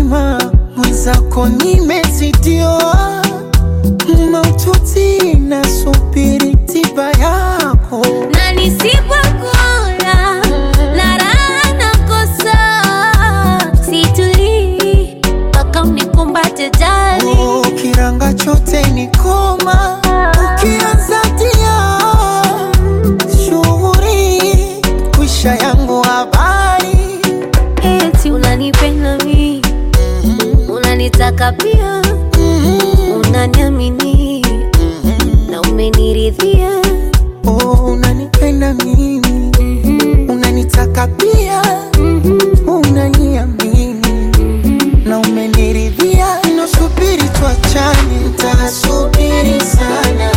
mama, mwenzako nimezidiwa, maututi nasubiri tiba yako. Na nisipokula na raha nakosa, situlii mpaka unikumbate jali. Kiranga chote ni koma, ukianza tia shughuri kwisha yangu habari. Eti unanipenda mi, unanitaka pia, unaniamini na umeniridhia. Unanipenda mimi, unanitaka pia, unaniamini na umeniridhia. Nasubiri tuachane, nitasubiri sana,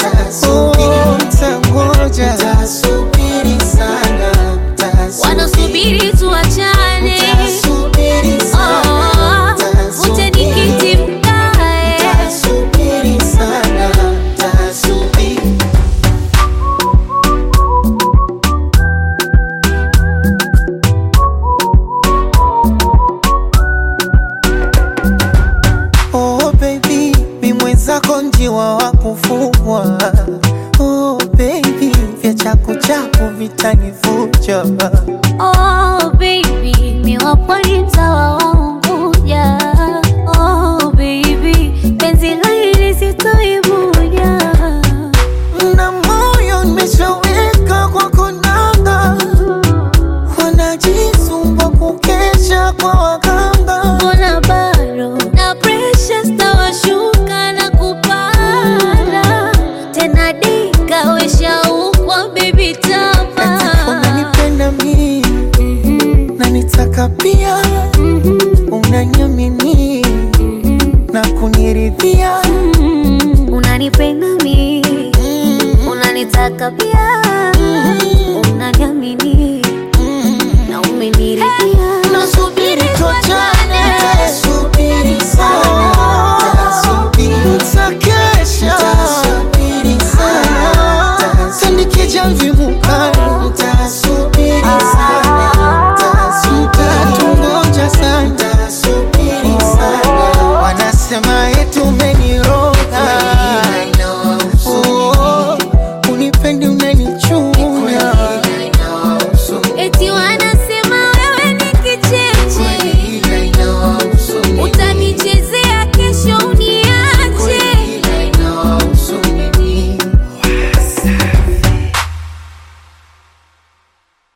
nitangoja, nitasubiri sana, wanasubiri tuachane, nitasubiri sana, uje nikiti mkae. nitasubiri sana, nitasubiri. Oh baby, mi mwenzako njiwa wa kufugwa. Oh baby, vya chaku chaku vitanivuja. Oh baby, mi wapwani mtawa wa Unguja. Oh baby, penzi la hili sitoibuja. Na moyo nimeshaweka kwa konanga, wanajisumbua kukesha kwa waganga. Mbona bado na pressure stawashuka na kupanda tena, dika wesha ukwa baby tapa. Unanipenda mimi, unanitaka pia, unaniamini na kuniridhia. Unanipenda mi, unanitaka pia,